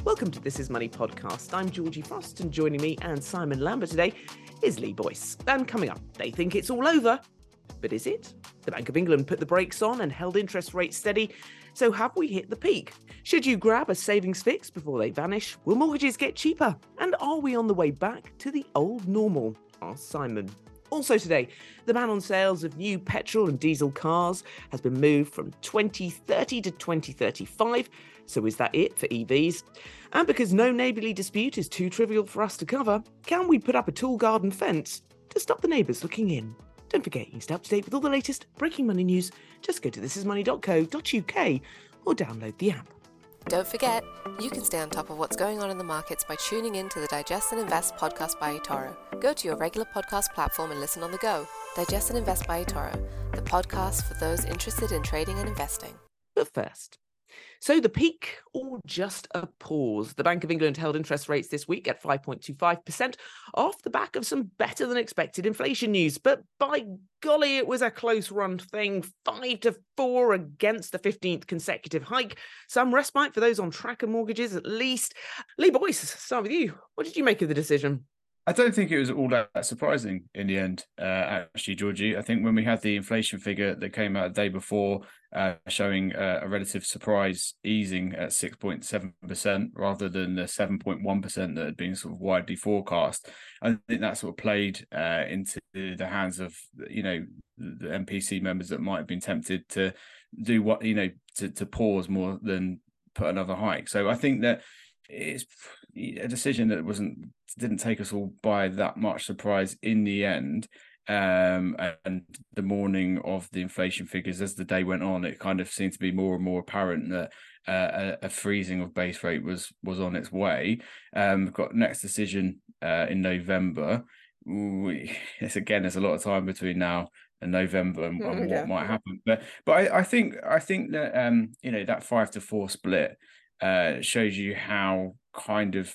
Welcome to This Is Money podcast. I'm Georgie Frost, and joining me and Simon Lambert today is Lee Boyce. And coming up, they think it's all over. But is it? The Bank of England put the brakes on and held interest rates steady. So have we hit the peak? Should you grab a savings fix before they vanish? Will mortgages get cheaper? And are we on the way back to the old normal? Asked Simon. Also today, the ban on sales of new petrol and diesel cars has been moved from 2030 to 2035. So is that it for EVs? And because no neighbourly dispute is too trivial for us to cover, can we put up a tall garden fence to stop the neighbours looking in? Don't forget, you can stay up to date with all the latest breaking money news. Just go to thisismoney.co.uk or download the app. Don't forget, you can stay on top of what's going on in the markets by tuning in to the Digest and Invest podcast by eToro. Go to your regular podcast platform and listen on the go. Digest and Invest by eToro, the podcast for those interested in trading and investing. But first, so the peak or just a pause? The Bank of England held interest rates this week at 5.25% off the back of some better than expected inflation news. But by golly, it was a close run thing, 5-4 against the 15th consecutive hike. Some respite for those on tracker mortgages at least. Lee Boyce, start with you. What did you make of the decision? I don't think it was all that surprising in the end, actually, Georgie. I think when we had the inflation figure that came out the day before showing a relative surprise easing at 6.7% rather than the 7.1% that had been sort of widely forecast, I think that sort of played into the hands of, the MPC members that might have been tempted to do what, to pause more than put another hike. So I think that it's a decision that didn't take us all by that much surprise in the end. And the morning of the inflation figures, as the day went on, it kind of seemed to be more and more apparent that a freezing of base rate was on its way. We've got next decision in November. There's a lot of time between now and November and what might happen. But I think that that 5-4 split shows you how kind of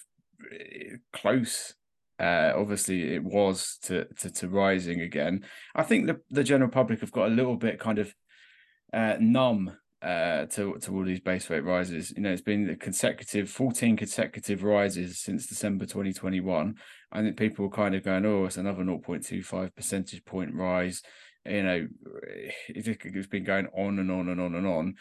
close obviously it was to rising again. I think the general public have got a little bit kind of numb to all these base rate rises. It's been 14 consecutive rises since December 2021. I think people were kind of going, oh, it's another 0.25 percentage point rise. It's been going on and on and on and on.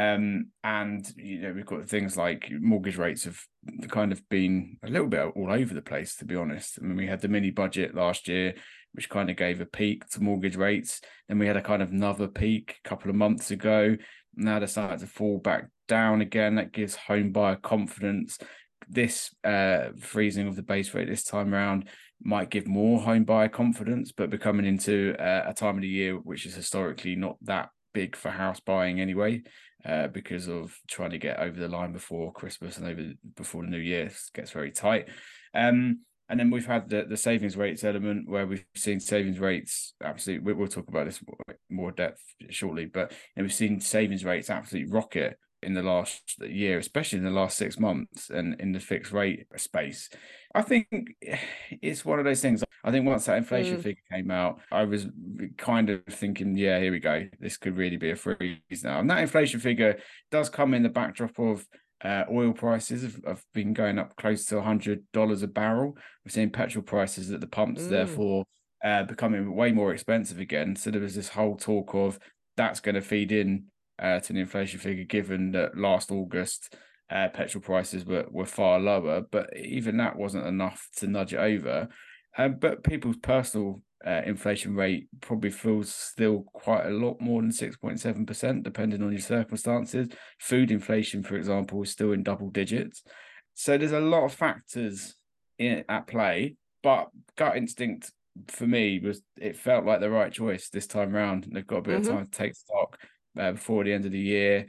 And we've got things like mortgage rates have kind of been a little bit all over the place, to be honest. I mean, we had the mini budget last year, which kind of gave a peak to mortgage rates. Then we had a kind of another peak a couple of months ago. Now they're starting to fall back down again. That gives home buyer confidence. This freezing of the base rate this time around might give more home buyer confidence, but we're coming into a time of the year which is historically not that big for house buying anyway, because of trying to get over the line before Christmas and before the new year. It gets very tight. And then we've had the savings rates element where we've seen savings rates absolutely, we'll talk about this more depth shortly, but we've seen savings rates absolutely rocket in the last year, especially in the last 6 months and in the fixed rate space. I think it's one of those things. I think once that inflation figure came out, I was kind of thinking, yeah, here we go. This could really be a freeze now. And that inflation figure does come in the backdrop of oil prices have been going up close to $100 a barrel. We're seeing petrol prices at the pumps, therefore, becoming way more expensive again. So there was this whole talk of that's going to feed in to the inflation figure, given that last August petrol prices were far lower, but even that wasn't enough to nudge it over. But people's personal inflation rate probably feels still quite a lot more than 6.7%, depending on your circumstances. Food inflation, for example, is still in double digits. So there's a lot of factors at play, but gut instinct for me was it felt like the right choice this time around. They've got a bit of time to take stock before the end of the year.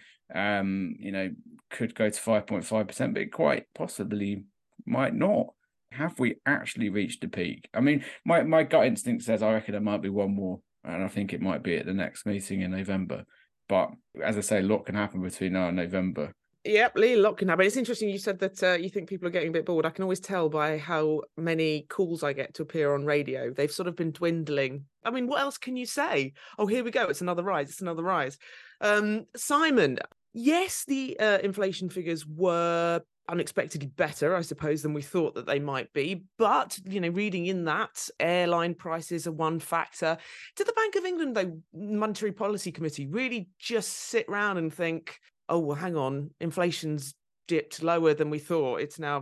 Could go to 5.5%, but it quite possibly might not. Have we actually reached the peak? I mean, my gut instinct says I reckon there might be one more, and I think it might be at the next meeting in November. But as I say, a lot can happen between now and November. Yep, Lee, a lot can happen. It's interesting you said that you think people are getting a bit bored. I can always tell by how many calls I get to appear on radio. They've sort of been dwindling. I mean, what else can you say? Oh, here we go. It's another rise. It's another rise. Simon, Yes, the inflation figures were unexpectedly better, I suppose, than we thought that they might be. But, reading in that, airline prices are one factor. Did the Bank of England, though, Monetary Policy Committee, really just sit around and think, oh, well, hang on, inflation's dipped lower than we thought. It's now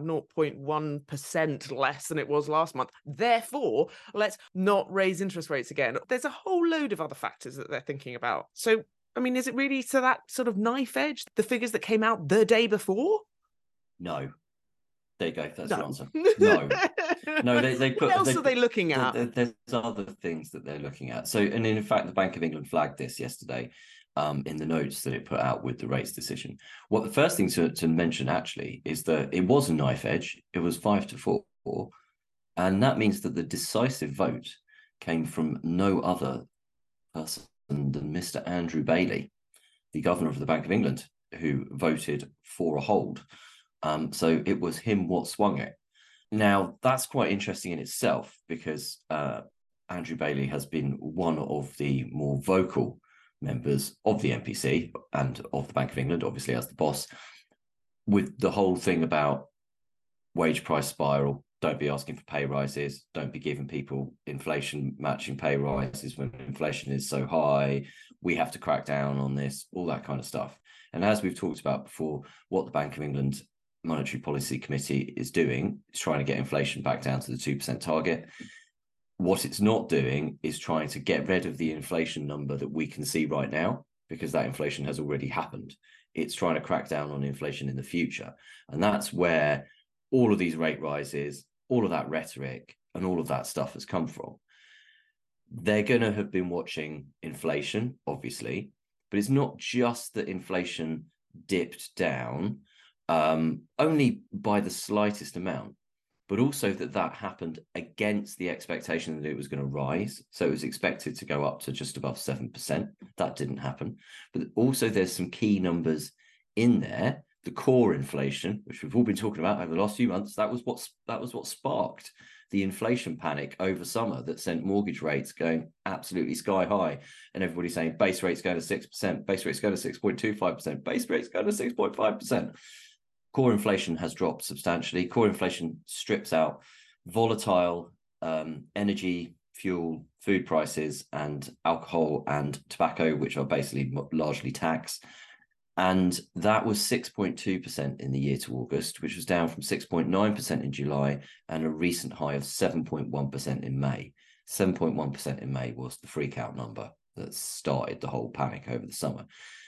0.1% less than it was last month. Therefore, let's not raise interest rates again. There's a whole load of other factors that they're thinking about. So, is it really to that sort of knife edge, the figures that came out the day before? No. There you go. That's No. the answer. No. No, they put. What else are they looking at? There's other things that they're looking at. So, and in fact, the Bank of England flagged this yesterday in the notes that it put out with the rates decision. What the first thing to mention actually is that it was a knife edge. It was 5-4, and that means that the decisive vote came from no other person than Mr. Andrew Bailey, the governor of the Bank of England, who voted for a hold. So it was him what swung it. Now, that's quite interesting in itself because Andrew Bailey has been one of the more vocal members of the MPC and of the Bank of England, obviously as the boss, with the whole thing about wage price spiral. Don't be asking for pay rises. Don't be giving people inflation matching pay rises when inflation is so high. We have to crack down on this, all that kind of stuff. And as we've talked about before, what the Bank of England Monetary Policy Committee is doing is trying to get inflation back down to the 2% target. What it's not doing is trying to get rid of the inflation number that we can see right now, because that inflation has already happened. It's trying to crack down on inflation in the future. And that's where all of these rate rises, all of that rhetoric and all of that stuff has come from. They're going to have been watching inflation, obviously, but it's not just that inflation dipped down only by the slightest amount, but also that happened against the expectation that it was going to rise. So it was expected to go up to just above 7%. That didn't happen. But also there's some key numbers in there. The core inflation, which we've all been talking about over the last few months, that was what sparked the inflation panic over summer that sent mortgage rates going absolutely sky high, and everybody saying base rates going to 6%, base rates going to 6.25%, base rates going to 6.5%. Core inflation has dropped substantially. Core inflation strips out volatile energy, fuel, food prices, and alcohol and tobacco, which are basically largely tax. And that was 6.2% in the year to August, which was down from 6.9% in July and a recent high of 7.1% in May. 7.1% in May was the freak out number that started the whole panic over the summer.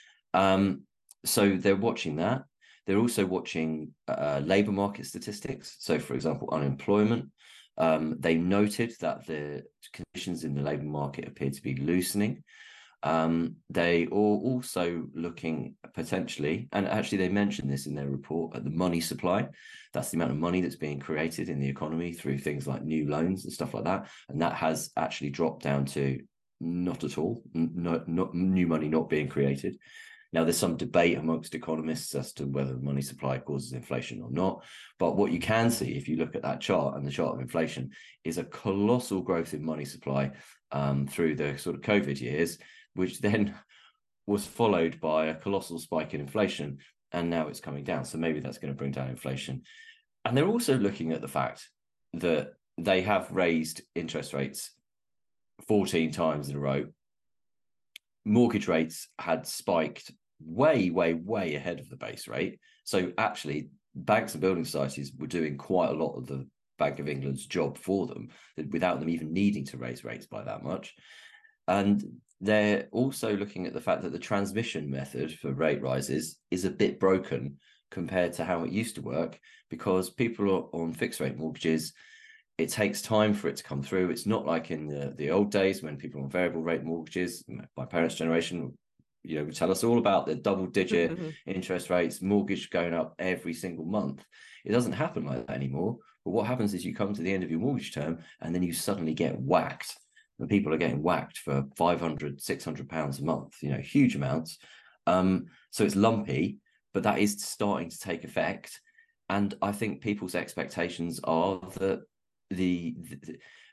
So they're watching that. They're also watching labour market statistics. So, for example, unemployment. They noted that the conditions in the labour market appear to be loosening. They are also looking potentially, and actually they mentioned this in their report, at the money supply. That's the amount of money that's being created in the economy through things like new loans and stuff like that. And that has actually dropped down to not at all, not new money not being created. Now, there's some debate amongst economists as to whether the money supply causes inflation or not. But what you can see, if you look at that chart and the chart of inflation, is a colossal growth in money supply through the sort of COVID years, which then was followed by a colossal spike in inflation. And now it's coming down. So maybe that's going to bring down inflation. And they're also looking at the fact that they have raised interest rates 14 times in a row. Mortgage rates had spiked way ahead of the base rate. So actually, banks and building societies were doing quite a lot of the Bank of England's job for them without them even needing to raise rates by that much. And they're also looking at the fact that the transmission method for rate rises is a bit broken compared to how it used to work, because people are on fixed rate mortgages. It takes time for it to come through. It's not like in the old days when people on variable rate mortgages. My parents' generation, would tell us all about the double-digit interest rates, mortgage going up every single month. It doesn't happen like that anymore. But what happens is you come to the end of your mortgage term and then you suddenly get whacked. And people are getting whacked for £500, £600 a month, huge amounts. So it's lumpy, but that is starting to take effect. And I think people's expectations are that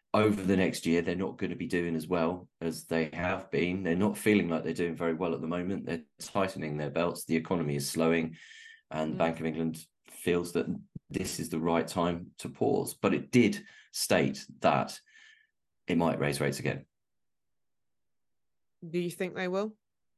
over the next year, they're not going to be doing as well as they have been. They're not feeling like they're doing very well at the moment. They're tightening their belts. The economy is slowing, and the Bank of England feels that this is the right time to pause. But it did state that it might raise rates again. Do you think they will?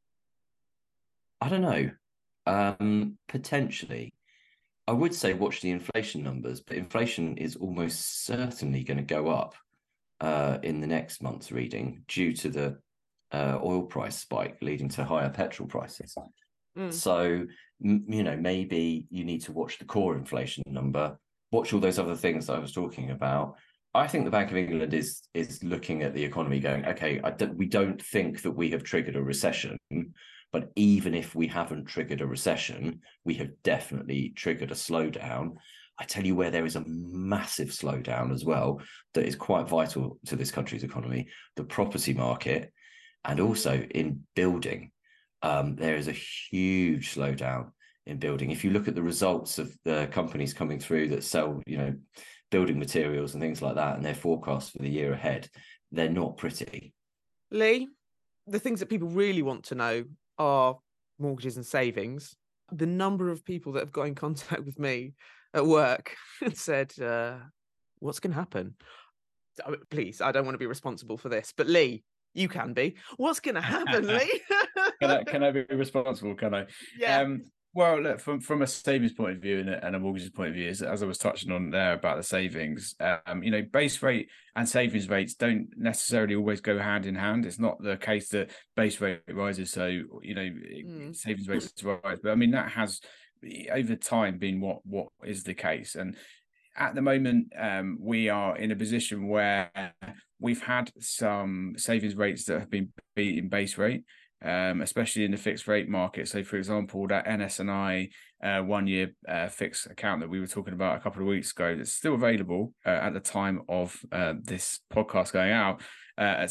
I don't know. Potentially. I would say watch the inflation numbers, but inflation is almost certainly going to go up in the next month's reading due to the oil price spike leading to higher petrol prices. So, maybe you need to watch the core inflation number, watch all those other things that I was talking about. I think the Bank of England is looking at the economy going, okay, we don't think that we have triggered a recession, but even if we haven't triggered a recession, we have definitely triggered a slowdown. I tell you where there is a massive slowdown as well that is quite vital to this country's economy, the property market, and also in building. There is a huge slowdown in building. If you look at the results of the companies coming through that sell, building materials and things like that, and their forecasts for the year ahead, they're not pretty. Lee, the things that people really want to know are mortgages and savings. The number of people that have got in contact with me at work and said, what's going to happen? Please, I don't want to be responsible for this, but Lee, you can be. What's going to happen, Lee? Can I be responsible? Can I? Yeah. Well, look, from a savings point of view and a mortgages point of view, as I was touching on there about the savings, base rate and savings rates don't necessarily always go hand in hand. It's not the case that base rate rises, so savings rates rise. But I mean, that has over time been what is the case. And at the moment, we are in a position where we've had some savings rates that have been beating base rate. Especially in the fixed rate market. So, for example, that NS&I 1 year fixed account that we were talking about a couple of weeks ago, that's still available at the time of this podcast going out at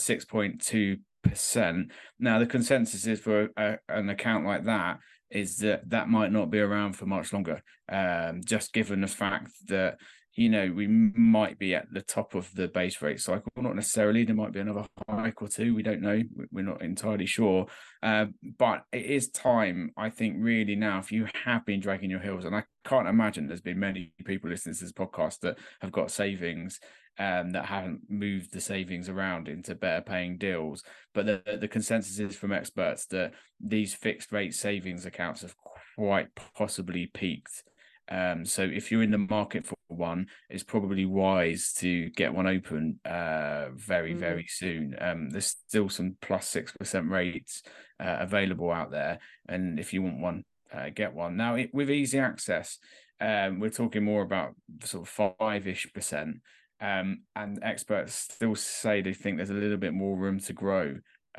6.2%. Now, the consensus is for an account like that is that might not be around for much longer, just given the fact that we might be at the top of the base rate cycle. Not necessarily. There might be another hike or two. We don't know. We're not entirely sure. But it is time, I think, really now, if you have been dragging your heels, and I can't imagine there's been many people listening to this podcast that have got savings that haven't moved the savings around into better paying deals. But the consensus is from experts that these fixed rate savings accounts have quite possibly peaked. So if you're in the market for one, it's probably wise to get one open very, very soon. There's still some plus 6% rates available out there. And if you want one, get one. Now, with easy access, we're talking more about sort of 5-ish%. And experts still say they think there's a little bit more room to grow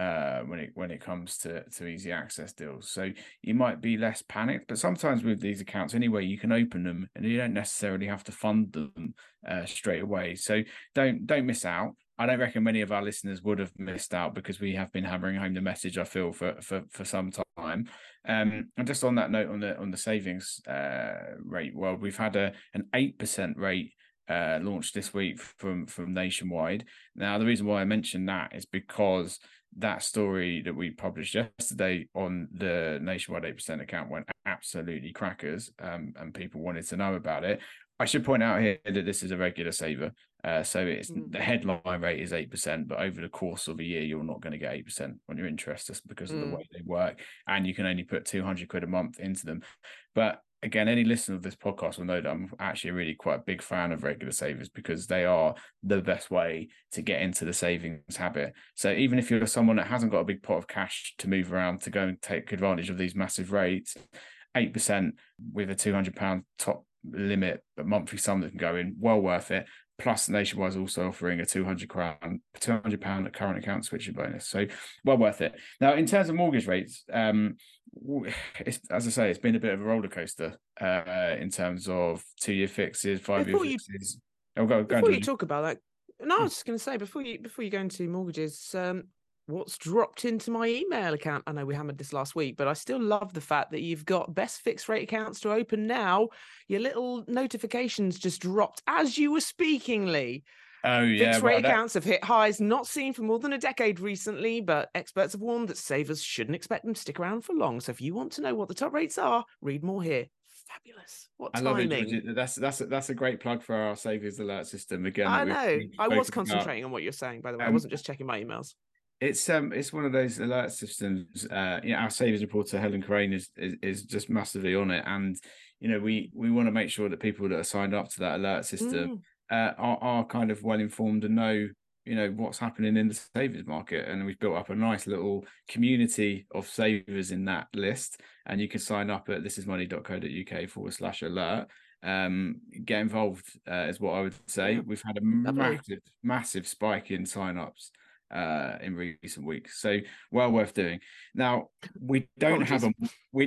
when it comes to easy access deals. So you might be less panicked, but sometimes with these accounts anyway, you can open them and you don't necessarily have to fund them straight away. So don't miss out. I don't reckon many of our listeners would have missed out because we have been hammering home the message, I feel, for some time. And just on that note, on the savings rate, well, we've had an 8% rate launched this week from Nationwide. Now, the reason why I mentioned that is because that story that we published yesterday on the Nationwide 8% account went absolutely crackers, and people wanted to know about it. I should point out here that this is a regular saver. So it's the headline rate is 8%, but over the course of a year, you're not going to get 8% on your interest just because of the way they work. And you can only put 200 quid a month into them. But again, any listener of this podcast will know that I'm actually really quite a big fan of regular savers because they are the best way to get into the savings habit. So even if you're someone that hasn't got a big pot of cash to move around to go and take advantage of these massive rates, 8% with a £200 top limit, a monthly sum that can go in, well worth it. Plus, Nationwide is also offering a £200 current account switching bonus. So, well worth it. Now, in terms of mortgage rates, as I say, it's been a bit of a roller coaster in terms of 2-year fixes, 5-year fixes. Before you talk about that, no, I was just going to say before you go into mortgages, what's dropped into my email account? I know we hammered this last week, but I still love the fact that you've got best fixed rate accounts to open now. Your little notifications just dropped as you were speaking, Lee. Oh, yeah. Fixed rate accounts have hit highs not seen for more than a decade recently, but experts have warned that savers shouldn't expect them to stick around for long. So if you want to know what the top rates are, read more here. Fabulous. What timing. I love it, Georgie. That's a great plug for our savings alert system. Again, I know. I was concentrating on what you're saying, by the way. I wasn't just checking my emails. It's one of those alert systems. Our savings reporter Helen Crane is just massively on it, and we want to make sure that people that are signed up to that alert system are kind of well informed and know what's happening in the savings market. And we've built up a nice little community of savers in that list, and you can sign up at thisismoney.co.uk/alert. Get involved is what I would say. We've had a massive spike in sign-ups in recent weeks, so well worth doing. Now we don't have a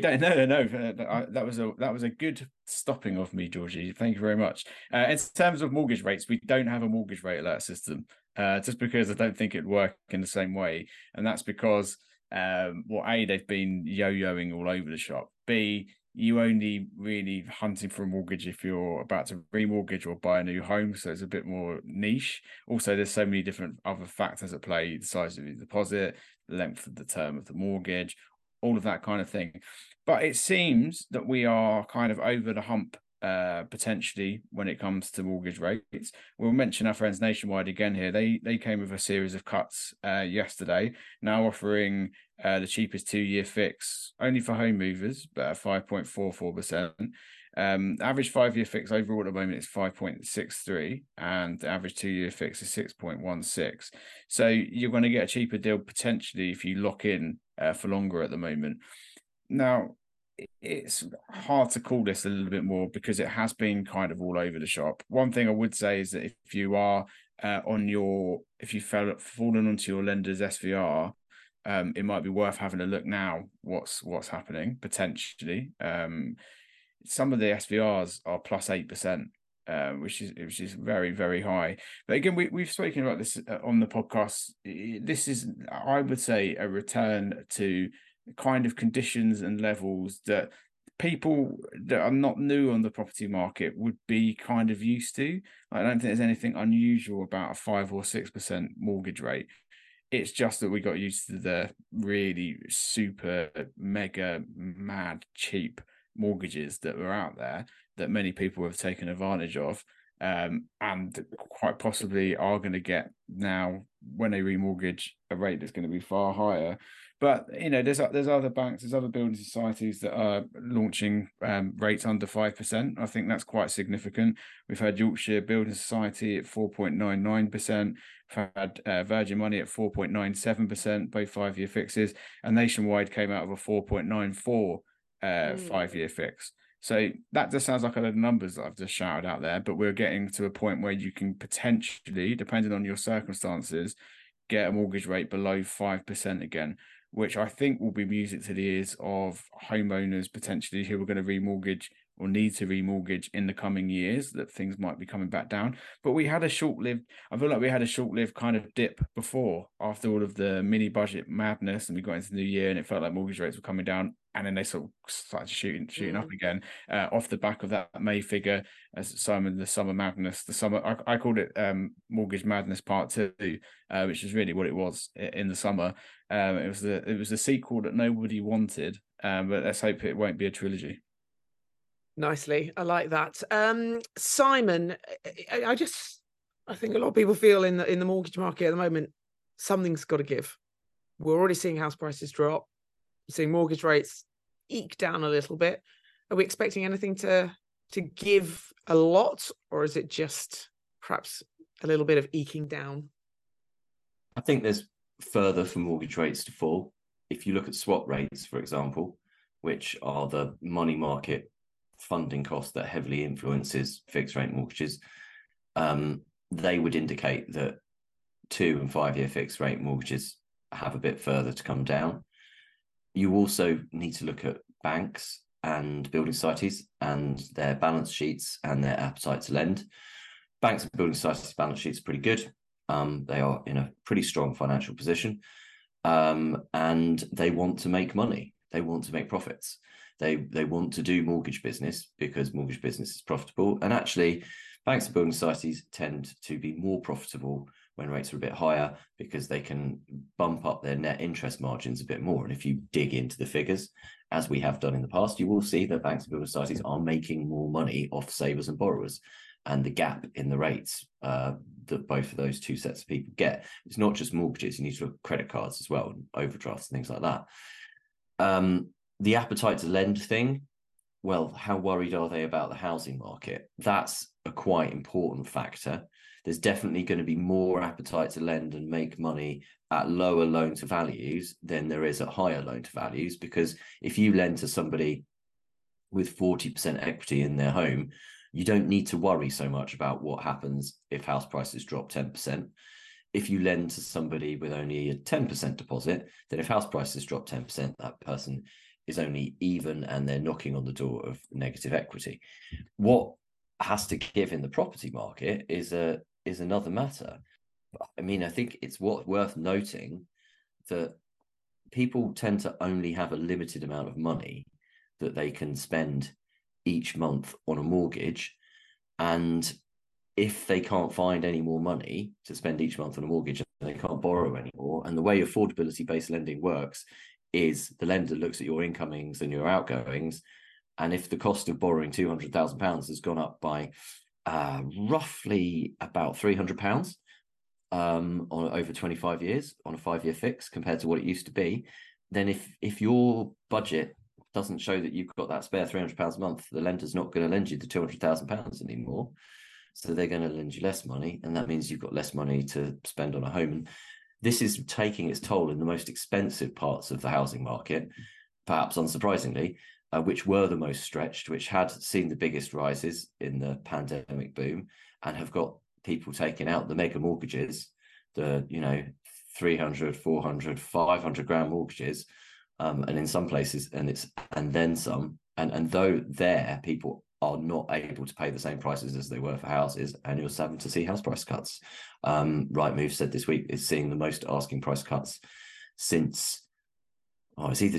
that was a good stopping of me, Georgie. Thank you very much. In terms of mortgage rates, we don't have a mortgage rate alert system, just because I don't think it'd work in the same way, and that's because they've been yo-yoing all over the shop. B, you only really hunting for a mortgage if you're about to remortgage or buy a new home, so it's a bit more niche. Also, there's so many different other factors at play: the size of the deposit, the length of the term of the mortgage, all of that kind of thing. But it seems that we are kind of over the hump potentially when it comes to mortgage rates. We'll mention our friends Nationwide again here. They came with a series of cuts yesterday, now offering the cheapest 2-year fix only for home movers, but at 5.44%. Average 5-year fix overall at the moment is 5.63, and the average 2-year fix is 6.16. So you're going to get a cheaper deal potentially if you lock in for longer at the moment. Now, it's hard to call this a little bit more because it has been kind of all over the shop. One thing I would say is that if you are if you've fallen onto your lender's SVR, it might be worth having a look now what's happening potentially. Some of the SVRs are plus 8%, which is very, very high. But again, we've spoken about this on the podcast. This is, I would say, a return to kind of conditions and levels that people that are not new on the property market would be kind of used to. I don't think there's anything unusual about a 5 or 6% mortgage rate. It's just that we got used to the really super mega mad cheap mortgages that were out there that many people have taken advantage of, and quite possibly are going to get now when they remortgage a rate that's going to be far higher. But there's other banks, there's other building societies that are launching rates under 5%. I think that's quite significant. We've had Yorkshire Building Society at 4.99%. We've had Virgin Money at 4.97%, both 5-year fixes, and Nationwide came out of a 4.94 5-year fix. So that just sounds like a lot of numbers that I've just shouted out there, but we're getting to a point where you can potentially, depending on your circumstances, get a mortgage rate below 5% again, which I think will be music to the ears of homeowners potentially who are going to remortgage or need to remortgage in the coming years, that things might be coming back down. But I feel like we had a short-lived kind of dip before, after all of the mini budget madness, and we got into the new year and it felt like mortgage rates were coming down, and then they sort of started shooting up again off the back of that May figure, as Simon, the summer madness, I called it mortgage madness part 2, which is really what it was in the summer. It was the sequel that nobody wanted, but let's hope it won't be a trilogy. Nicely, I like that. Simon, I think a lot of people feel in the mortgage market at the moment, something's got to give. We're already seeing house prices drop, seeing mortgage rates eke down a little bit. Are we expecting anything to give a lot, or is it just perhaps a little bit of eking down? I think there's further for mortgage rates to fall. If you look at swap rates, for example, which are the money market funding cost that heavily influences fixed rate mortgages, they would indicate that 2 and 5-year fixed rate mortgages have a bit further to come down. You also need to look at banks and building societies and their balance sheets and their appetite to lend. Banks and building societies' balance sheets are pretty good. They are in a pretty strong financial position, and they want to make money. They want to make profits. They want to do mortgage business because mortgage business is profitable. And actually, banks and building societies tend to be more profitable when rates are a bit higher because they can bump up their net interest margins a bit more. And if you dig into the figures, as we have done in the past, you will see that banks and building societies are making more money off savers and borrowers. And the gap in the rates that both of those two sets of people get, it's not just mortgages, you need to look at credit cards as well, and overdrafts and things like that. The appetite to lend thing, well, how worried are they about the housing market? That's a quite important factor. There's definitely going to be more appetite to lend and make money at lower loan to values than there is at higher loan to values, because if you lend to somebody with 40% equity in their home, you don't need to worry so much about what happens if house prices drop 10%. If you lend to somebody with only a 10% deposit, then if house prices drop 10%, that person is only even and they're knocking on the door of negative equity. What has to give in the property market is another matter. I mean, I think it's worth noting that people tend to only have a limited amount of money that they can spend each month on a mortgage, and if they can't find any more money to spend each month on a mortgage, they can't borrow anymore. And the way affordability-based lending works is the lender looks at your incomings and your outgoings, and if the cost of borrowing £200,000 has gone up by roughly about £300 on over 25 years on a 5-year fix compared to what it used to be, then if your budget doesn't show that you've got that spare £300 a month, the lender's not going to lend you the £200,000 anymore. So they're going to lend you less money, and that means you've got less money to spend on a home. And this is taking its toll in the most expensive parts of the housing market, perhaps unsurprisingly, which were the most stretched, which had seen the biggest rises in the pandemic boom, and have got people taking out the mega mortgages, the 300, 400, 500 grand mortgages. And in some places, and then some, and though there people are not able to pay the same prices as they were for houses, and you're starting to see house price cuts. Rightmove said this week it's seeing the most asking price cuts since it's either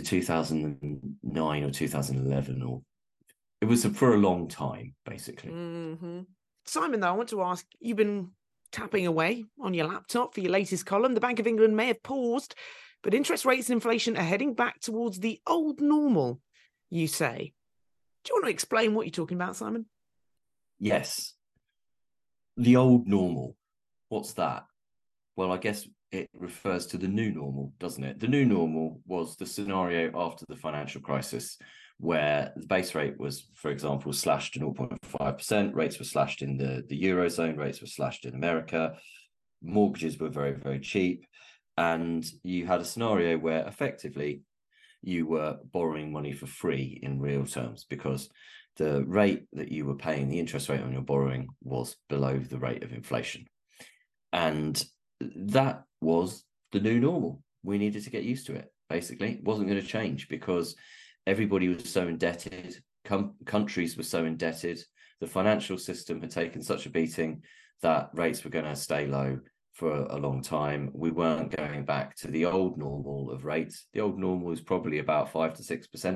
2009 or 2011, or it was for a long time, basically. Mm-hmm. Simon, though, I want to ask, you've been tapping away on your laptop for your latest column. The Bank of England may have paused, but interest rates and inflation are heading back towards the old normal, you say. Do you want to explain what you're talking about, Simon? Yes. The old normal. What's that? Well, I guess it refers to the new normal, doesn't it? The new normal was the scenario after the financial crisis, where the base rate was, for example, slashed to 0.5%. Rates were slashed in the Eurozone. Rates were slashed in America. Mortgages were very, very cheap. And you had a scenario where effectively you were borrowing money for free in real terms, because the rate that you were paying, the interest rate on your borrowing, was below the rate of inflation. And that was the new normal. We needed to get used to it, basically. It wasn't going to change because everybody was so indebted. Countries were so indebted. The financial system had taken such a beating that rates were going to stay low for a long time. We weren't going back to the old normal of rates. The old normal is probably about 5 to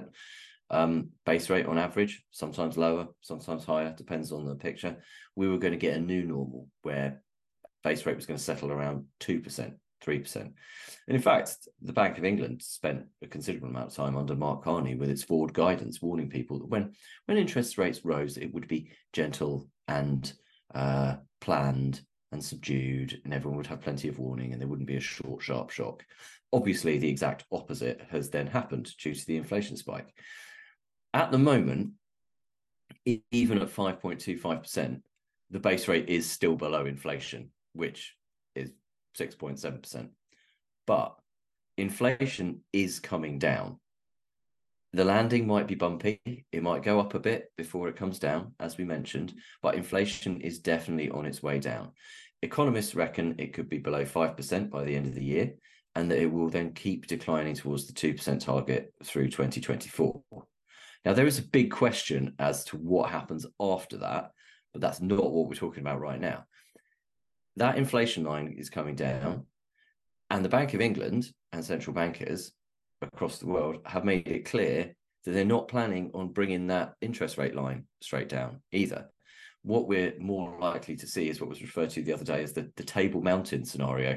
6% base rate on average, sometimes lower, sometimes higher, depends on the picture. We were going to get a new normal where base rate was going to settle around 2%, 3%. And in fact, the Bank of England spent a considerable amount of time under Mark Carney with its forward guidance, warning people that when interest rates rose, it would be gentle and planned and subdued, and everyone would have plenty of warning, and there wouldn't be a short, sharp shock. Obviously, the exact opposite has then happened due to the inflation spike. At the moment, even at 5.25%, the base rate is still below inflation, which is 6.7%. But inflation is coming down. The landing might be bumpy. It might go up a bit before it comes down, as we mentioned, but inflation is definitely on its way down. Economists reckon it could be below 5% by the end of the year, and that it will then keep declining towards the 2% target through 2024. Now, there is a big question as to what happens after that, but that's not what we're talking about right now. That inflation line is coming down, and the Bank of England and central bankers across the world have made it clear that they're not planning on bringing that interest rate line straight down either. What we're more likely to see is what was referred to the other day as the Table Mountain scenario,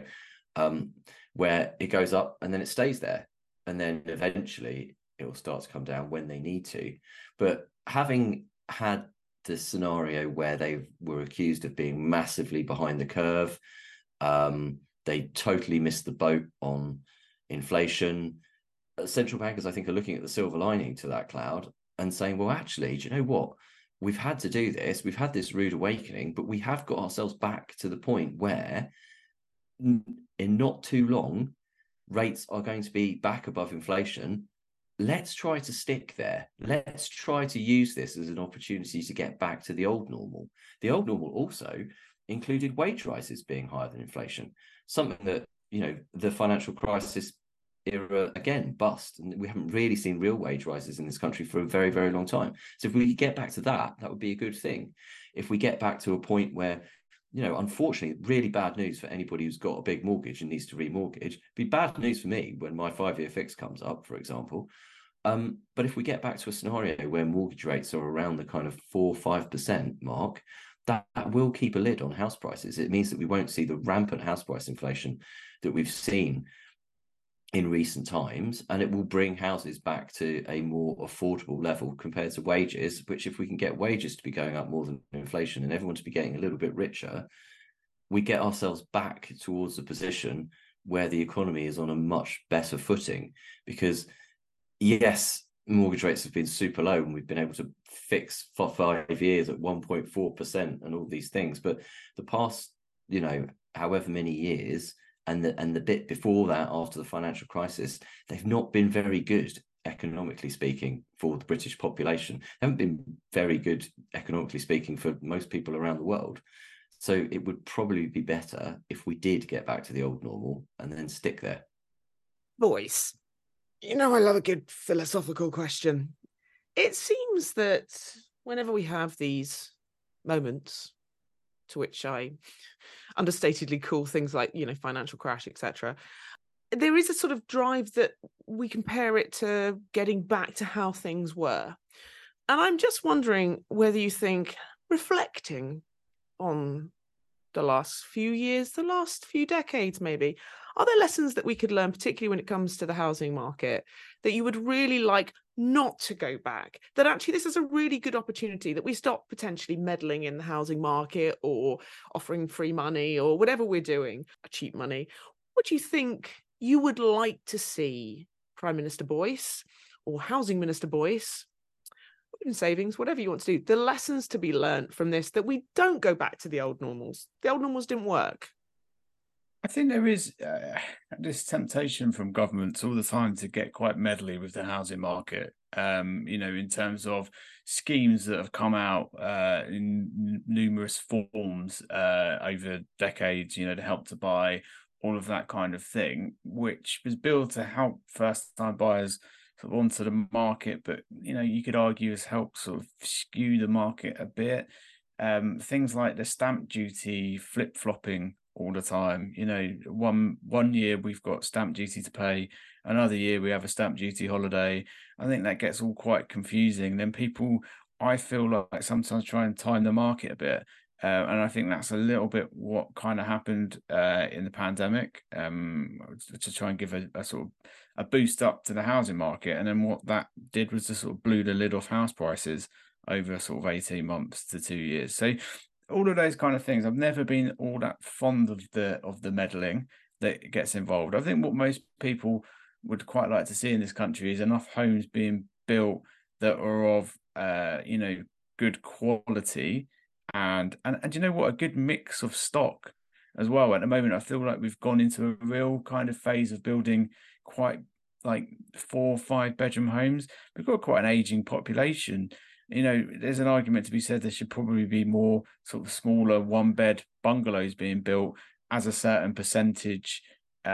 where it goes up and then it stays there. And then eventually it will start to come down when they need to. But having had the scenario where they were accused of being massively behind the curve, they totally missed the boat on inflation. Central bankers, I think, are looking at the silver lining to that cloud and saying, well, actually, do you know what? We've had to do this. We've had this rude awakening, but we have got ourselves back to the point where in not too long, rates are going to be back above inflation. Let's try to stick there. Let's try to use this as an opportunity to get back to the old normal. The old normal also included wage rises being higher than inflation, something that, the financial crisis era, again, bust. And we haven't really seen real wage rises in this country for a very, very long time. So if we could get back to that, that would be a good thing. If we get back to a point where, unfortunately, really bad news for anybody who's got a big mortgage and needs to remortgage. It'd be bad news for me when my 5-year fix comes up, for example. But if we get back to a scenario where mortgage rates are around the kind of 4-5% mark, that will keep a lid on house prices. It means that we won't see the rampant house price inflation that we've seen in recent times, and it will bring houses back to a more affordable level compared to wages, which if we can get wages to be going up more than inflation and everyone to be getting a little bit richer, we get ourselves back towards a position where the economy is on a much better footing. Because yes, mortgage rates have been super low and we've been able to fix for 5 years at 1.4% and all these things, but the past, however many years, and the bit before that, after the financial crisis, they've not been very good, economically speaking, for the British population. They haven't been very good, economically speaking, for most people around the world. So it would probably be better if we did get back to the old normal and then stick there. Boys, I love a good philosophical question. It seems that whenever we have these moments, to which I understatedly call things like, financial crash, etc., there is a sort of drive that we compare it to getting back to how things were. And I'm just wondering whether you think, reflecting on the last few years, the last few decades maybe, are there lessons that we could learn, particularly when it comes to the housing market, that you would really like not to go back? That actually this is a really good opportunity, that we stop potentially meddling in the housing market or offering free money or whatever we're doing, cheap money. What do you think you would like to see Prime Minister Boyce or Housing Minister Boyce, even savings, whatever you want to do, the lessons to be learned from this, that we don't go back to the old normals? The old normals didn't work. I think there is this temptation from governments all the time to get quite meddly with the housing market, in terms of schemes that have come out in numerous forms over decades, to help to buy, all of that kind of thing, which was built to help first-time buyers sort of onto the market, but, you could argue has helped sort of skew the market a bit. Things like the stamp duty flip-flopping all the time. One year we've got stamp duty to pay, another year we have a stamp duty holiday. I think that gets all quite confusing. Then people, I feel like sometimes try and time the market a bit. And I think that's a little bit what kind of happened in the pandemic, to try and give a sort of a boost up to the housing market. And then what that did was to sort of blew the lid off house prices over sort of 18 months to 2 years. So all of those kind of things, I've never been all that fond of the meddling that gets involved. I think what most people would quite like to see in this country is enough homes being built that are of good quality and you know what, a good mix of stock as well. At the moment, I feel like we've gone into a real kind of phase of building quite like 4 or 5 bedroom homes. We've got quite an aging population. There's an argument to be said there should probably be more sort of smaller 1-bed bungalows being built as a certain percentage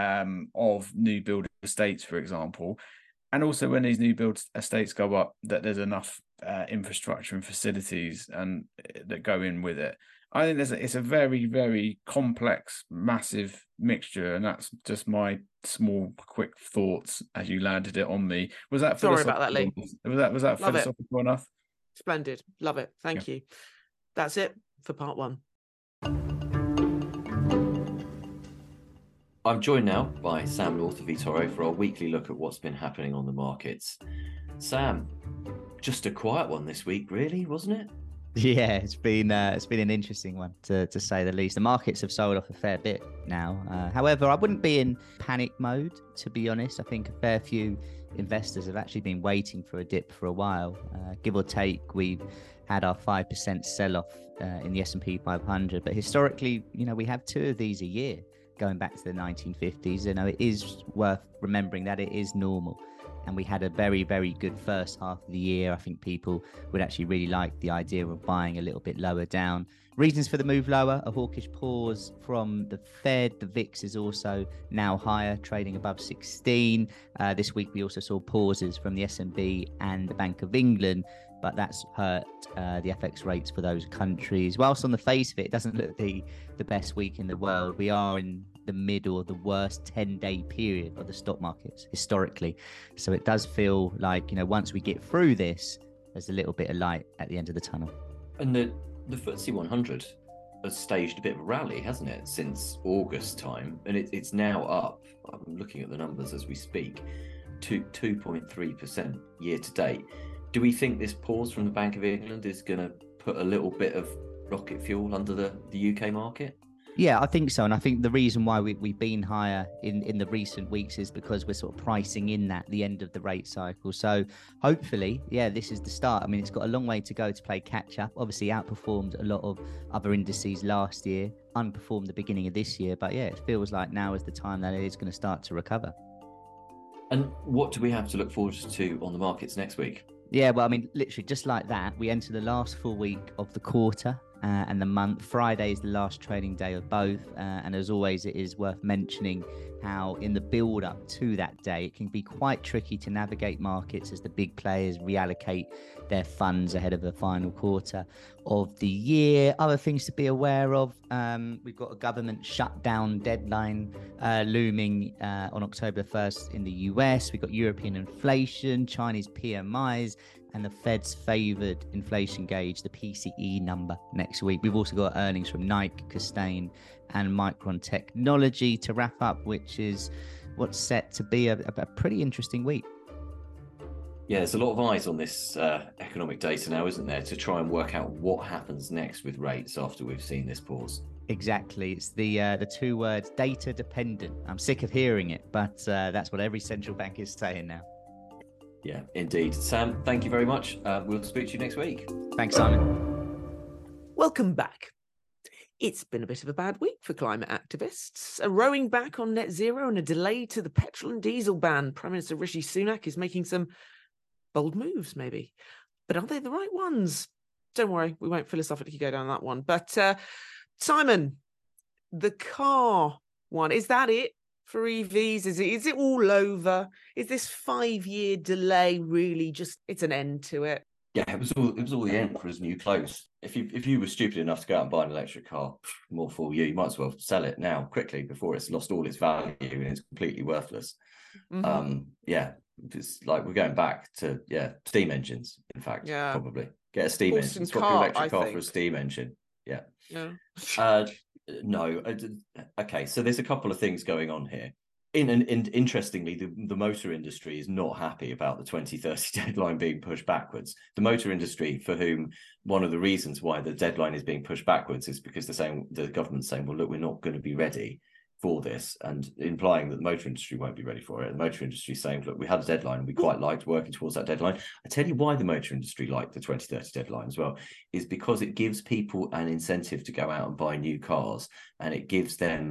of new build estates, for example. And also when these new build estates go up, that there's enough infrastructure and facilities and that go in with it. I think it's a very, very complex, massive mixture, and that's just my small, quick thoughts as you landed it on me. Was that Sorry about that, Lee. Was that Love philosophical enough? Splendid. Love it. Thank you. That's it for part one. I'm joined now by Sam North of eToro for our weekly look at what's been happening on the markets. Sam, just a quiet one this week, really, wasn't it? Yeah, it's been an interesting one to say the least. The markets have sold off a fair bit now. However, I wouldn't be in panic mode, to be honest. I think a fair few investors have actually been waiting for a dip for a while. Give or take, we've had our 5% sell-off in the S&P 500, but historically, we have two of these a year going back to the 1950s. It is worth remembering that it is normal. And we had a very, very good first half of the year. I think people would actually really like the idea of buying a little bit lower down. Reasons for the move lower: a hawkish pause from the Fed. The VIX is also now higher, trading above 16. This week, we also saw pauses from the S&P and the Bank of England, but that's hurt the FX rates for those countries. Whilst on the face of it, it doesn't look the best week in the world. We are in the middle of the worst 10-day period of the stock markets historically. So it does feel like, once we get through this, there's a little bit of light at the end of the tunnel. And the FTSE 100 has staged a bit of a rally, hasn't it, since August time? And it's now up, I'm looking at the numbers as we speak, to 2.3% year to date. Do we think this pause from the Bank of England is going to put a little bit of rocket fuel under the UK market? Yeah, I think so. And I think the reason why we've been higher in the recent weeks is because we're sort of pricing in the end of the rate cycle. So hopefully, this is the start. I mean, it's got a long way to go to play catch up. Obviously outperformed a lot of other indices last year, underperformed the beginning of this year. But it feels like now is the time that it is going to start to recover. And what do we have to look forward to on the markets next week? Yeah, well, I mean, literally just like that, we enter the last full week of the quarter and the month. Friday is the last trading day of both. And as always, it is worth mentioning how in the build up to that day, it can be quite tricky to navigate markets as the big players reallocate their funds ahead of the final quarter of the year. Other things to be aware of, we've got a government shutdown deadline looming on October 1st in the US. We've got European inflation, Chinese PMIs, and the Fed's favoured inflation gauge, the PCE number, next week. We've also got earnings from Nike, Costain, and Micron Technology to wrap up, which is what's set to be a pretty interesting week. Yeah, there's a lot of eyes on this economic data now, isn't there, to try and work out what happens next with rates after we've seen this pause. Exactly. It's the two words, data dependent. I'm sick of hearing it, but that's what every central bank is saying now. Yeah, indeed. Sam, thank you very much. We'll speak to you next week. Thanks, Simon. Welcome back. It's been a bit of a bad week for climate activists. A rowing back on net zero and a delay to the petrol and diesel ban. Prime Minister Rishi Sunak is making some bold moves, maybe. But are they the right ones? Don't worry, we won't philosophically go down that one. But Simon, the car one, is that it for EVs? Is it all over? Is this 5-year delay really just, it's an end to it? Yeah, it was all the end for his new clothes. If you were stupid enough to go out and buy an electric car, more for you. You might as well sell it now quickly before it's lost all its value and it's completely worthless. Mm-hmm. It's like we're going back to steam engines. In fact, probably get a steam engine. Swap your electric car for a steam engine. Yeah. No. Okay, so there's a couple of things going on here. Interestingly, the motor industry is not happy about the 2030 deadline being pushed backwards. The motor industry, for whom one of the reasons why the deadline is being pushed backwards is because the government's saying, well, look, we're not going to be ready for this, and implying that the motor industry won't be ready for it. The motor industry is saying, look, we had a deadline and we quite liked working towards that deadline. I tell you why the motor industry liked the 2030 deadline as well, is because it gives people an incentive to go out and buy new cars, and it gives them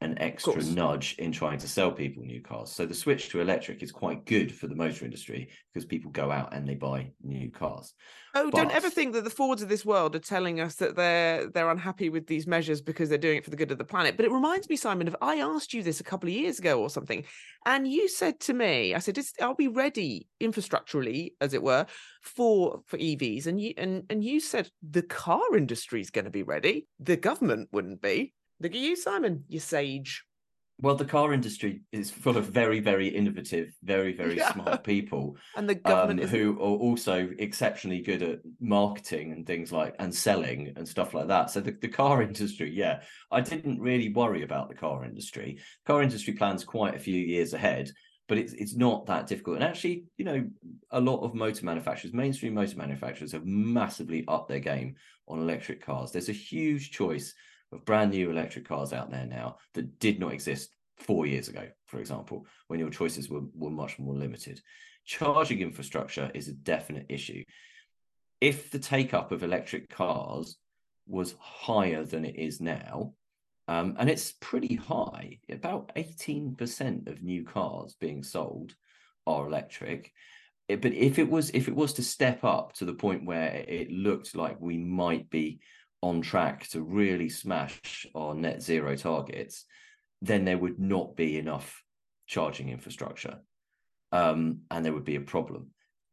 an extra nudge in trying to sell people new cars. So the switch to electric is quite good for the motor industry because people go out and they buy new cars. Oh, don't ever think that the Fords of this world are telling us that they're unhappy with these measures because they're doing it for the good of the planet. But it reminds me, Simon, of I asked you this a couple of years ago or something, and you said to me, I said, "Are we ready infrastructurally, as it were, for EVs?" And you said the car industry is going to be ready. The government wouldn't be. Look at you, Simon, you sage. Well, the car industry is full of very, very innovative, very, very smart people, and the government who are also exceptionally good at marketing and things like and selling and stuff like that. So the car industry, yeah, I didn't really worry about the car industry. Car industry plans quite a few years ahead, but it's not that difficult. And actually, you know, a lot of motor manufacturers, mainstream motor manufacturers, have massively upped their game on electric cars. There's a huge choice of brand new electric cars out there now that did not exist 4 years ago, for example, when your choices were much more limited. Charging infrastructure is a definite issue. If the take-up of electric cars was higher than it is now, and it's pretty high, about 18% of new cars being sold are electric. But if it was to step up to the point where it looked like we might be on track to really smash our net zero targets, then there would not be enough charging infrastructure, and there would be a problem.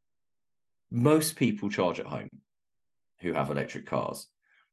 Most people charge at home who have electric cars,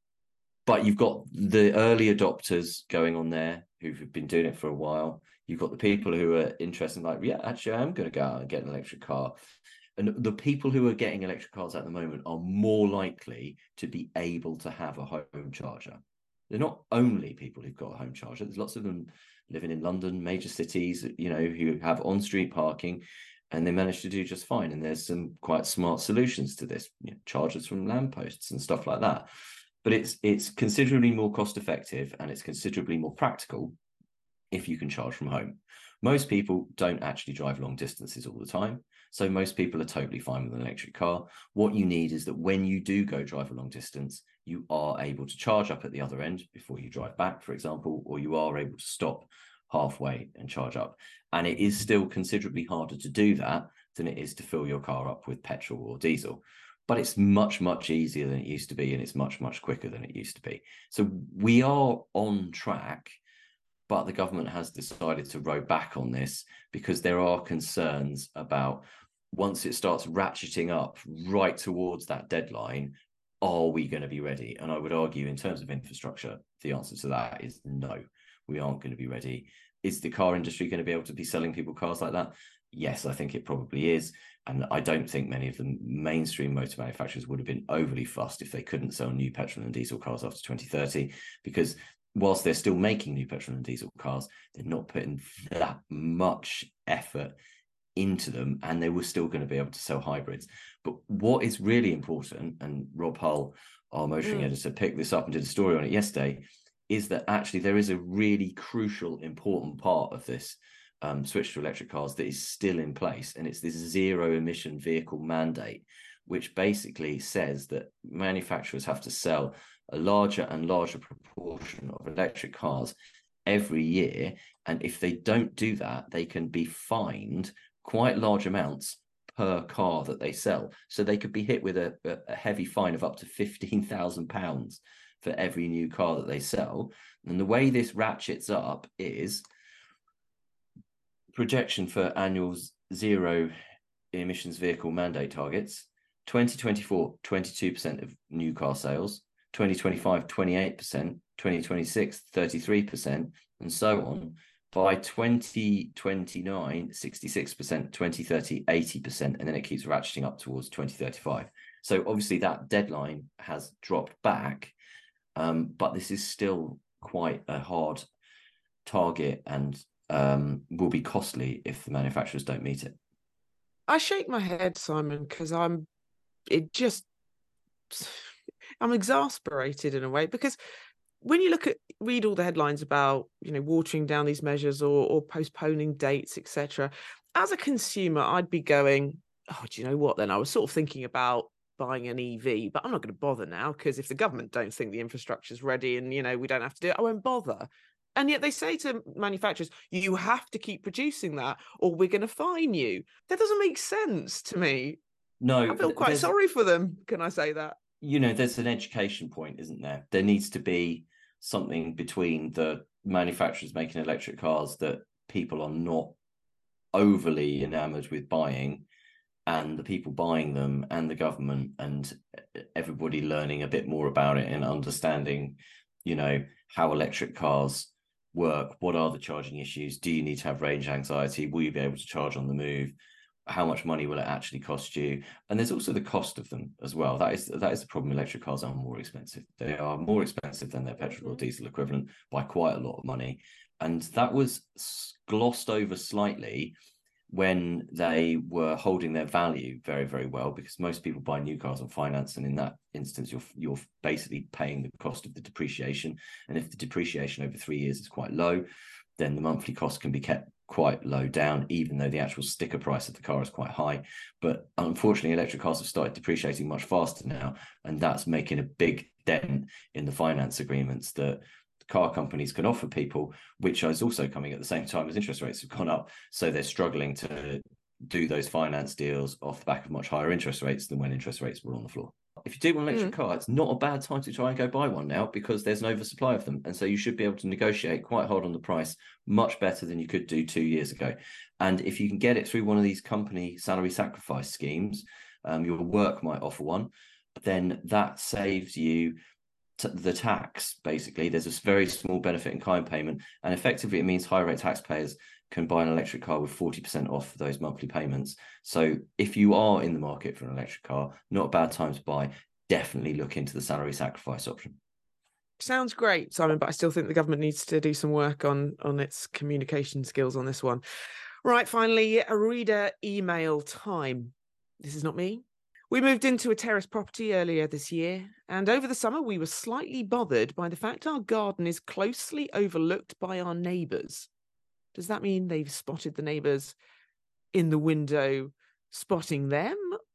but you've got the early adopters going on there who've been doing it for a while. You've got the people who are interested, like, yeah, actually, I am going to go out and get an electric car. And the people who are getting electric cars at the moment are more likely to be able to have a home charger. They're not only people who've got a home charger. There's lots of them living in London, major cities, you know, who have on-street parking, and they manage to do just fine. And there's some quite smart solutions to this, you know, chargers from lampposts and stuff like that. But it's considerably more cost-effective and it's considerably more practical if you can charge from home. Most people don't actually drive long distances all the time. So most people are totally fine with an electric car. What you need is that when you do go drive a long distance, you are able to charge up at the other end before you drive back, for example, or you are able to stop halfway and charge up. And it is still considerably harder to do that than it is to fill your car up with petrol or diesel. But it's much, much easier than it used to be, and it's much, much quicker than it used to be. So we are on track, but the government has decided to row back on this because there are concerns about once it starts ratcheting up right towards that deadline, are we going to be ready? And I would argue in terms of infrastructure, the answer to that is no, we aren't going to be ready. Is the car industry going to be able to be selling people cars like that? Yes, I think it probably is. And I don't think many of the mainstream motor manufacturers would have been overly fussed if they couldn't sell new petrol and diesel cars after 2030, because whilst they're still making new petrol and diesel cars, they're not putting that much effort into them, and they were still going to be able to sell hybrids. But what is really important, and Rob Hull, our motoring editor, picked this up and did a story on it yesterday, is that actually there is a really crucial, important part of this switch to electric cars that is still in place, and it's this zero emission vehicle mandate, which basically says that manufacturers have to sell a larger and larger proportion of electric cars every year. And if they don't do that, they can be fined quite large amounts per car that they sell. So they could be hit with a heavy fine of up to £15,000 for every new car that they sell. And the way this ratchets up is projection for annual zero emissions vehicle mandate targets. 2024, 22% of new car sales. 2025, 28%, 2026, 33%, and so on. By 2029, 66%, 2030, 80%, and then it keeps ratcheting up towards 2035. So obviously that deadline has dropped back, but this is still quite a hard target and will be costly if the manufacturers don't meet it. I shake my head, Simon, because I'm exasperated in a way, because when you read all the headlines about, you know, watering down these measures or postponing dates, etc., as a consumer, I'd be going, oh, do you know what then? I was sort of thinking about buying an EV, but I'm not going to bother now, because if the government don't think the infrastructure is ready and, you know, we don't have to do it, I won't bother. And yet they say to manufacturers, you have to keep producing that or we're going to fine you. That doesn't make sense to me. No, I feel quite sorry for them. Can I say that? There's an education point, isn't there? There needs to be something between the manufacturers making electric cars that people are not overly enamored with buying, and the people buying them, and the government, and everybody learning a bit more about it and understanding, how electric cars work. What are the charging issues? Do you need to have range anxiety? Will you be able to charge on the move? How much money will it actually cost you? And there's also the cost of them as well. That is the problem. Electric cars are more expensive. They are more expensive than their petrol or diesel equivalent by quite a lot of money. And that was glossed over slightly when they were holding their value very, very well, because most people buy new cars on finance, and in that instance you're basically paying the cost of the depreciation. And if the depreciation over 3 years is quite low, then the monthly cost can be kept quite low down, even though the actual sticker price of the car is quite high. But unfortunately, electric cars have started depreciating much faster now, and that's making a big dent in the finance agreements that car companies can offer people, which is also coming at the same time as interest rates have gone up. So they're struggling to do those finance deals off the back of much higher interest rates than when interest rates were on the floor. If you do want an electric car, it's not a bad time to try and go buy one now, because there's an oversupply of them. And so you should be able to negotiate quite hard on the price, much better than you could do 2 years ago. And if you can get it through one of these company salary sacrifice schemes, your work might offer one, then that saves you the tax. Basically, there's a very small benefit in kind payment, and effectively it means high rate taxpayers can buy an electric car with 40% off those monthly payments. So if you are in the market for an electric car, not a bad time to buy. Definitely look into the salary sacrifice option. Sounds great, Simon, but I still think the government needs to do some work on its communication skills on this one. Right, finally, a reader email time. This is not me. We moved into a terrace property earlier this year, and over the summer we were slightly bothered by the fact our garden is closely overlooked by our neighbours. Does that mean they've spotted the neighbours in the window spotting them?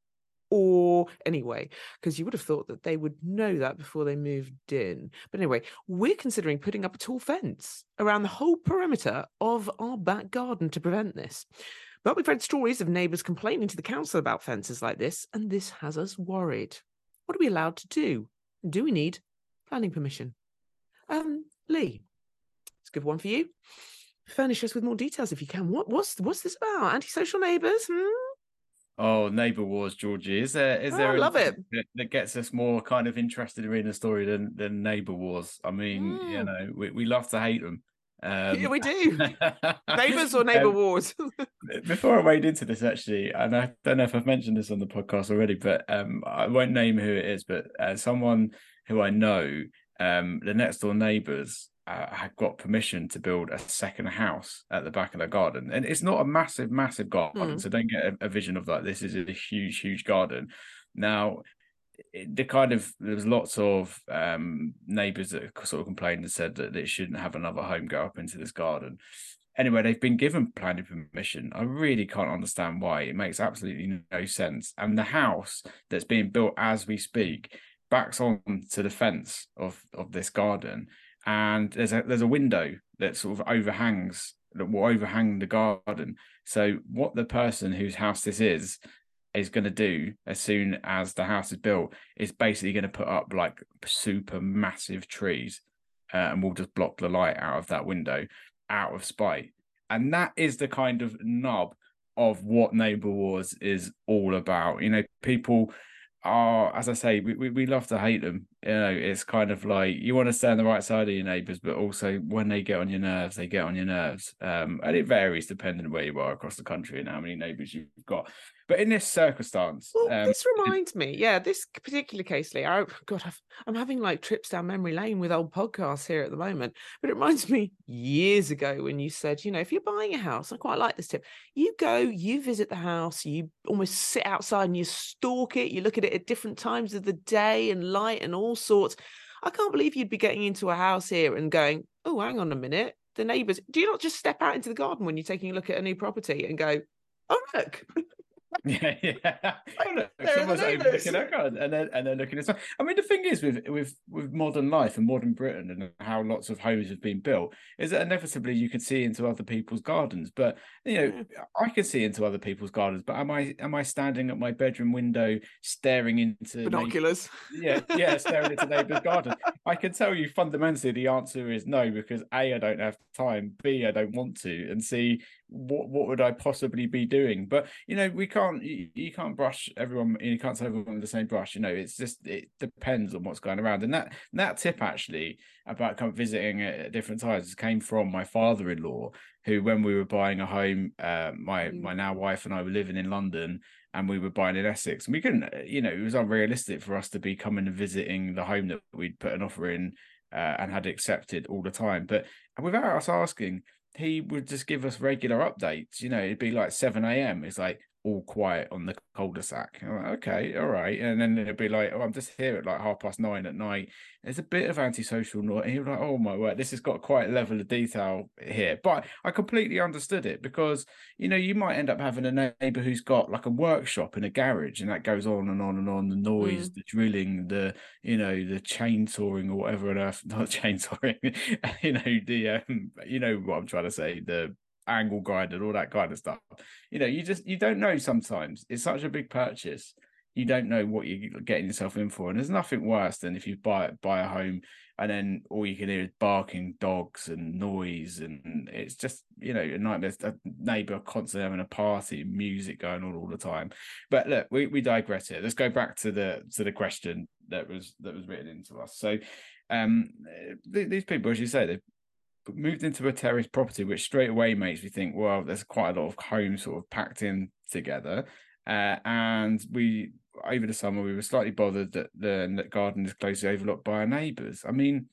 Or anyway, because you would have thought that they would know that before they moved in. But anyway, we're considering putting up a tall fence around the whole perimeter of our back garden to prevent this. But we've read stories of neighbours complaining to the council about fences like this, and this has us worried. What are we allowed to do? Do we need planning permission? Lee, it's a good one for you. Furnish us with more details if you can. What's this about? Antisocial neighbours? Oh, neighbour wars, Georgie. Is there I love it. that gets us more kind of interested in reading a story than neighbour wars? I mean, we love to hate them. Yeah, we do. Neighbours or neighbour wars? Before I wade into this, actually, and I don't know if I've mentioned this on the podcast already, but I won't name who it is, but someone who I know, the next door neighbours had got permission to build a second house at the back of their garden. And it's not a massive garden, so don't get a vision of that. This is a huge garden. Now, there's lots of neighbours that sort of complained and said that it shouldn't have another home go up into this garden. Anyway, they've been given planning permission. I really can't understand why. It makes absolutely no sense. And the house that's being built as we speak backs on to the fence of this garden. And there's a window that sort of that will overhang the garden. So what the person whose house this is going to do as soon as the house is built is basically going to put up like super massive trees and we'll just block the light out of that window out of spite. And that is the kind of nub of what neighbour wars is all about. People are, as I say, we love to hate them. It's kind of like you want to stay on the right side of your neighbours, but also when they get on your nerves, they get on your nerves. And it varies depending on where you are across the country and how many neighbours you've got. But in this circumstance, this reminds me, this particular case, Lee. I'm having like trips down memory lane with old podcasts here at the moment. But it reminds me years ago when you said, if you're buying a house, I quite like this tip. You go, you visit the house, you almost sit outside and you stalk it. You look at it at different times of the day and light and all sorts. I can't believe you'd be getting into a house here and going, oh, hang on a minute, the neighbours. Do you not just step out into the garden when you're taking a look at a new property and go, oh, look? Yeah, yeah. Like, Look, they're in the someone's neighbours. overlooking our garden, and they're looking at stuff. I mean, the thing is with modern life and modern Britain and how lots of homes have been built, is that inevitably you can see into other people's gardens. But I can see into other people's gardens. But am I standing at my bedroom window staring into Binoculars. staring into neighbour's garden? I can tell you fundamentally the answer is no, because A, I don't have time, B, I don't want to, and C, what would I possibly be doing? But we can't you can't brush everyone, you can't say everyone with the same brush. It's just, it depends on what's going around. And that tip actually about visiting at different times came from my father-in-law, who, when we were buying a home, my now wife and I were living in London, and we were buying in Essex, and we couldn't, it was unrealistic for us to be coming and visiting the home that we'd put an offer in and had accepted all the time. But without us asking, he would just give us regular updates. It'd be like 7 a.m. It's like all quiet on the cul-de-sac. I'm like, okay, all right. And then it'd be like, oh, I'm just here at like 9:30 at night. There's a bit of antisocial noise. And he was like, oh my word, this has got quite a level of detail here. But I completely understood it, because, you might end up having a neighbour who's got like a workshop in a garage, and that goes on and on and on. The noise, the drilling, the chainsawing or whatever on earth, not chainsawing, what I'm trying to say, the angle grind and all that kind of stuff. You don't know sometimes. It's such a big purchase. You don't know what you're getting yourself in for. And there's nothing worse than if you buy a home and then all you can hear is barking dogs and noise, and it's just, a nightmare. A neighbour constantly having a party, music going on all the time. But look, we digress here. Let's go back to the question that was written into us. So these people, as you say, they've moved into a terrace property, which straight away makes me think, well, there's quite a lot of homes sort of packed in together. And over the summer, we were slightly bothered that the garden is closely overlooked by our neighbours. I mean,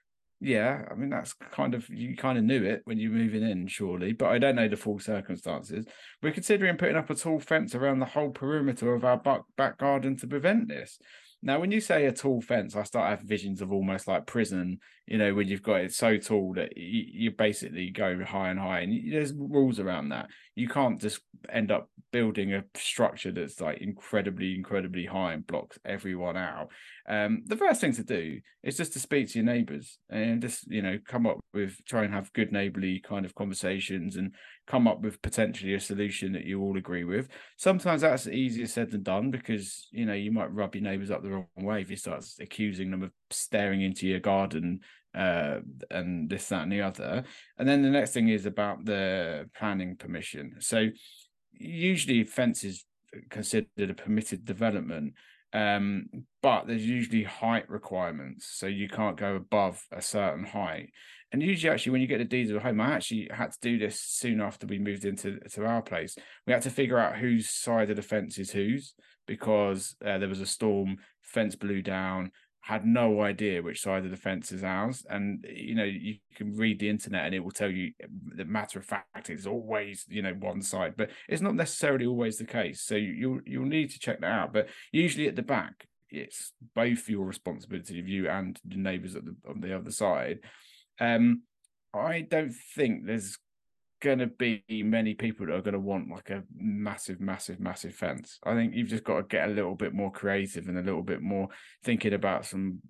that's you kind of knew it when you're moving in, surely, but I don't know the full circumstances. We're considering putting up a tall fence around the whole perimeter of our back garden to prevent this. Now, when you say a tall fence, I start having visions of almost like prison, when you've got it so tall that you basically go high and high, and there's rules around that. You can't just end up building a structure that's like incredibly, incredibly high and blocks everyone out. The first thing to do is just to speak to your neighbours and just, try and have good neighbourly kind of conversations and come up with potentially a solution that you all agree with. Sometimes that's easier said than done, because, you might rub your neighbours up the wrong way if you start accusing them of staring into your garden and this, that, and the other. And then the next thing is about the planning permission. So usually fence is considered a permitted development, but there's usually height requirements, so you can't go above a certain height. And usually, actually, when you get the deeds of a home, I actually had to do this soon after we moved into our place. We had to figure out whose side of the fence is whose, because there was a storm, fence blew down, had no idea which side of the fence is ours. And, you can read the internet and it will tell you that, matter of fact, it's always, one side, but it's not necessarily always the case. So you'll need to check that out. But usually at the back, it's both your responsibility of you and the neighbours on the other side. I don't think there's going to be many people that are going to want like a massive fence. I think you've just got to get a little bit more creative and a little bit more thinking about some,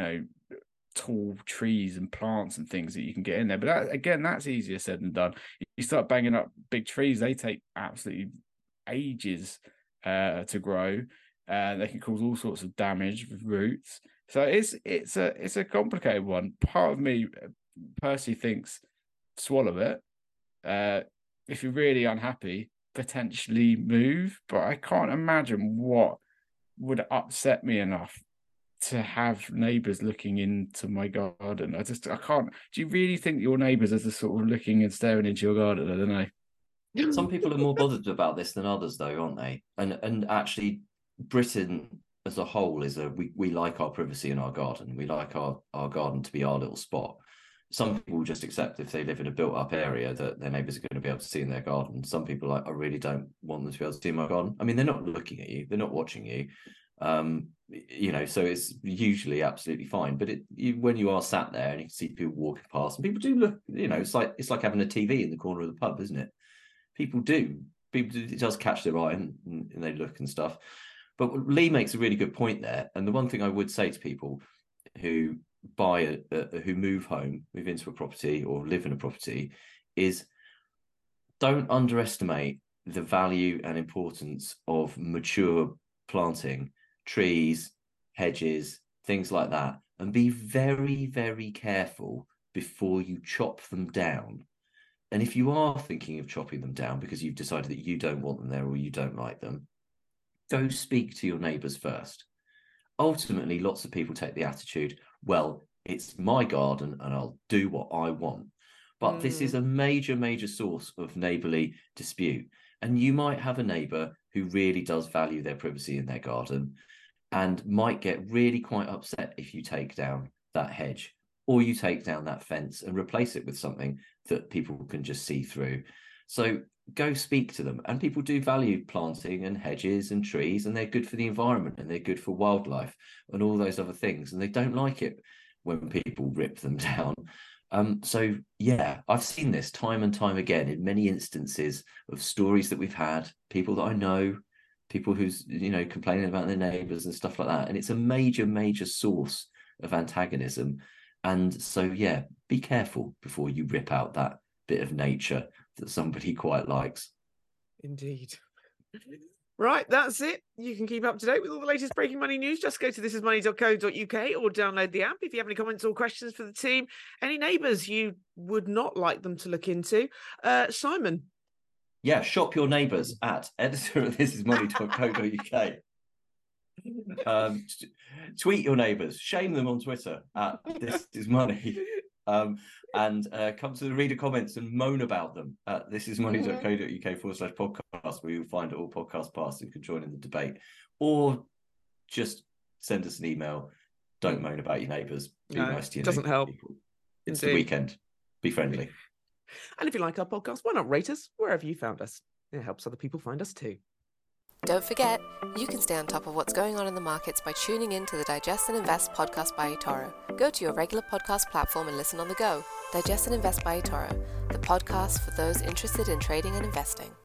tall trees and plants and things that you can get in there. But that's easier said than done. You start banging up big trees, they take absolutely ages to grow. They can cause all sorts of damage with roots. So it's a complicated one. Part of me personally thinks swallow it. If you're really unhappy, potentially move. But I can't imagine what would upset me enough to have neighbours looking into my garden. I can't. Do you really think your neighbours are just sort of looking and staring into your garden? I don't know. Some people are more bothered about this than others, though, aren't they? And actually, Britain as a whole is we like our privacy in our garden. We like our garden to be our little spot. Some people just accept if they live in a built-up area that their neighbours are going to be able to see in their garden. Some people are like, I really don't want them to be able to see my garden. I mean, they're not looking at you. They're not watching you. So it's usually absolutely fine. But when you are sat there and you can see people walking past, and people do look, it's like having a TV in the corner of the pub, isn't it? People do people, it does catch their eye and they look and stuff. But Lee makes a really good point there. And the one thing I would say to people who who move into a property or live in a property is don't underestimate the value and importance of mature planting, trees, hedges, things like that, and be very, very careful before you chop them down. And if you are thinking of chopping them down because you've decided that you don't want them there or you don't like them, go speak to your neighbours first. Ultimately, lots of people take the attitude, well, it's my garden and I'll do what I want. But this is a major, major source of neighbourly dispute. And you might have a neighbour who really does value their privacy in their garden and might get really quite upset if you take down that hedge or you take down that fence and replace it with something that people can just see through. So go speak to them. And people do value planting and hedges and trees, and they're good for the environment and they're good for wildlife and all those other things. And they don't like it when people rip them down. So yeah, I've seen this time and time again in many instances of stories that we've had, people that I know, people who's, complaining about their neighbours and stuff like that. And it's a major, major source of antagonism. And so, yeah, be careful before you rip out that bit of nature that somebody quite likes. Indeed. Right, that's it. You can keep up to date with all the latest breaking money news. Just go to thisismoney.co.uk or download the app. If you have any comments or questions for the team, any neighbours you would not like them to look into, Simon. Yeah, shop your neighbours at editor@thisismoney.co.uk. Tweet your neighbours, shame them on Twitter at thisismoney. And come to the reader comments and moan about them at thisismoney.co.uk/podcast, where you'll find all podcast paths and can join in the debate. Or just send us an email. Don't moan about your neighbours. Be nice to your neighbours. Doesn't help. It's the weekend. Be friendly. And if you like our podcast, why not rate us wherever you found us? It helps other people find us too. Don't forget, you can stay on top of what's going on in the markets by tuning in to the Digest and Invest podcast by eToro. Go to your regular podcast platform and listen on the go. Digest and Invest by eToro, the podcast for those interested in trading and investing.